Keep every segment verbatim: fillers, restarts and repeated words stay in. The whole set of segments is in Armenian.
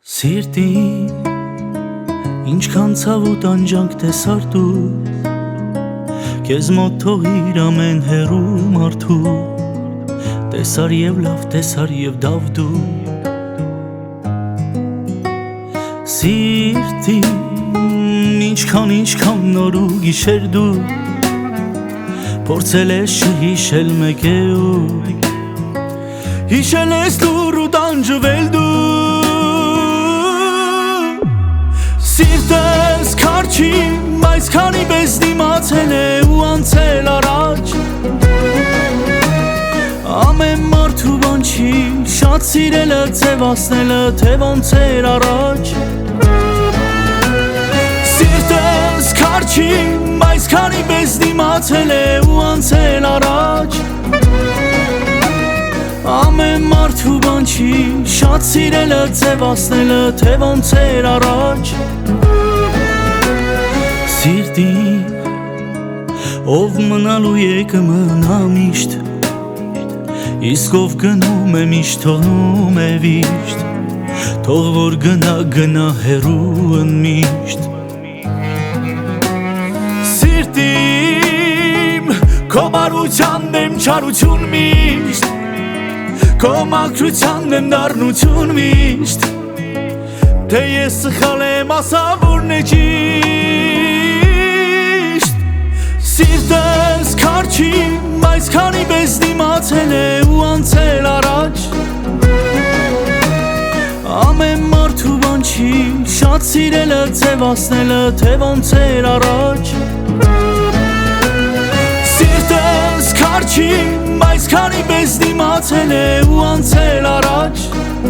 Սիրտի ինչքան ցավ ու տանջանք տեսար դու, քեզ մոտ թողիր ամեն հեռու մարդու, տեսար եւ լավ, տեսար եւ դավ դու։ Սիրտի ինչքան ինչքան նոր ու գիշեր դու, փորձել ես չհիշել մեկ է ու հիշել ես լուր ու տանջվել դու։ Սիրտս քար չի, բայց քանի պես դիմացել է ու անցել առաջ, ամեն մարդու բան չի, շատ սիրելը ձևացնելը, թե ոնց էր առաջ։ Սիրտս քար չի, բայց քանի պես դիմացել է ու անցել առաջ, ամեն մարդու բան չի, շատ սիրելը ձևացնելը, թե ոնց էր առաջ։ Սիրտի ով մնալու է կմնա միշտ, իսկ ով գնում է միշտ թողնում է վիշտ, թող որ գնա գնա հեռու ընդմիշտ։ Սիրտիմ քո բարության դեմ չարություն միշտ, քո մաքրության դեմ դառնություն միշտ, թե ես սխալ եմ ասա որն է ճիշտ։ Սիրտս քար չի, բայց քանի պես դիմացել է ու անցել առաջ, ամեն մարդու բան չի, շատ սիրելը ձևացնելը, թե ոնց էր առաջ։ Սիրտս քար չի, բայց քանի պես դիմացել է ու անցել առաջ,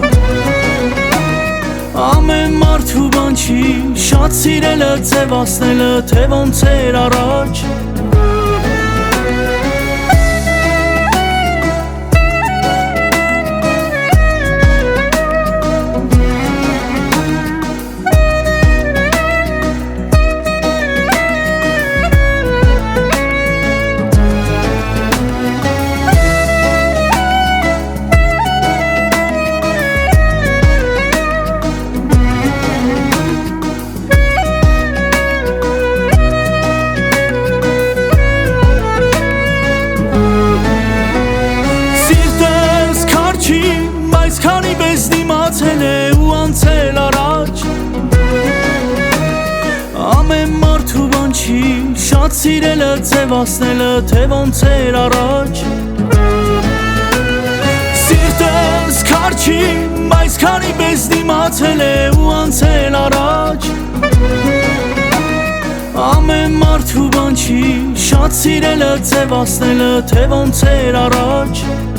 ամեն մարդու բան չի, շատ սիրելը ձևացնելը, թե ոնց էր առաջ։ Քանի պես դիմացել է ու անցել առաջ, ամեն մարդու բան չի, շատ սիրելը ձևացնելը, թե ոնց էր առաջ։ Սիրտս քար չի, բայց քանի պես դիմացել է ու անցել առաջ, ամեն մարդու բան չի, շատ սիրելը ձևացնելը, թե ոնց էր առաջ։